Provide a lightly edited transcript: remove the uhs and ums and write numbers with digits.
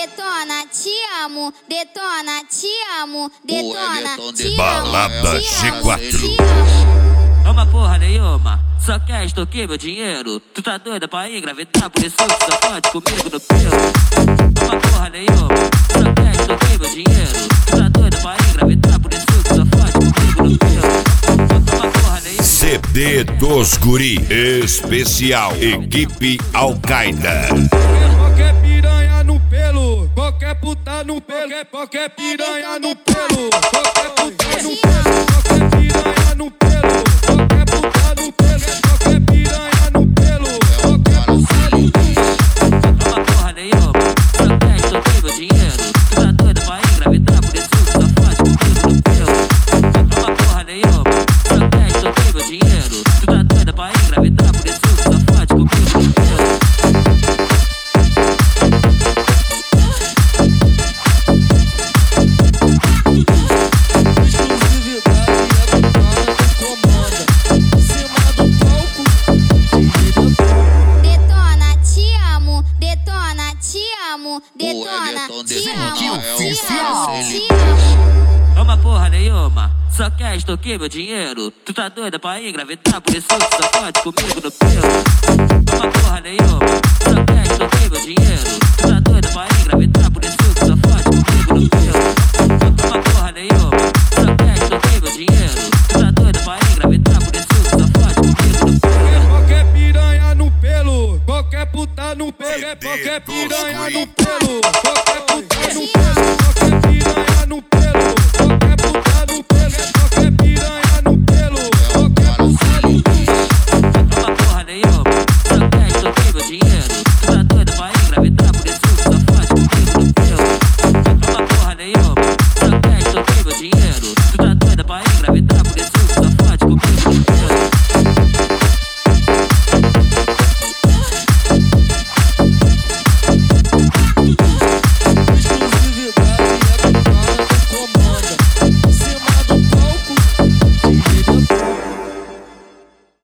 detona, te amo, detona, te amo, detona, te amo. Balada G4. Uma porra nenhuma, só quer extorquir meu dinheiro. Tu tá doida pra engravidar, por isso que só pode comigo no pelo. Uma porra nenhuma, só quer extorquir meu dinheiro. Tu tá doida pra engravidar, por isso que só pode comigo no pelo. Uma porra nenhuma. CD dos Guri Especial Equipe Al-Qaeda. Qualquer piranha no pelo, qualquer puta no pelo, qualquer piranha no pelo, qualquer puta no pelo, qualquer piranha no pelo, qualquer puta no pelo, qualquer piranha no pelo, qualquer puta no pelo. Uma porra nenhuma, só quer extorquir meu dinheiro. Tu tá doida pra engravidar, por isso que só pode comigo no pelo. Uma porra nenhuma, só quer extorquir meu dinheiro. Tu tá doida pra engravidar, por isso que só pode comigo no pelo. Detona, te amo, Oficial. Uma porra nenhuma, só quer extorquir meu dinheiro. Tu tá doida pra engravidar, por isso que só pode comigo no pelo. Uma porra nenhuma, só quer extorquir meu dinheiro. Tu tá doida pra engravidar, por isso que só pode comigo no pelo. Uma porra nenhuma, só quer extorquir meu dinheiro. Tu tá doida pra engravidar, por isso que só pode comigo no pelo. Qualquer piranha no pelo, qualquer puta no pelo, qualquer piranha no pelo, qualquer puta no pelo, qualquer piranha no pelo, qualquer puta no pelo, qualquer piranha no pelo, qualquer puta no pelo. Uma porra nenhuma, só quer extorquir meu dinheiro. Tu tá doida pra engravidar, por isso que só pode comigo no pelo. Uma porra nenhuma, só quer extorquir meu dinheiro. Tu tá doida pra engravidar.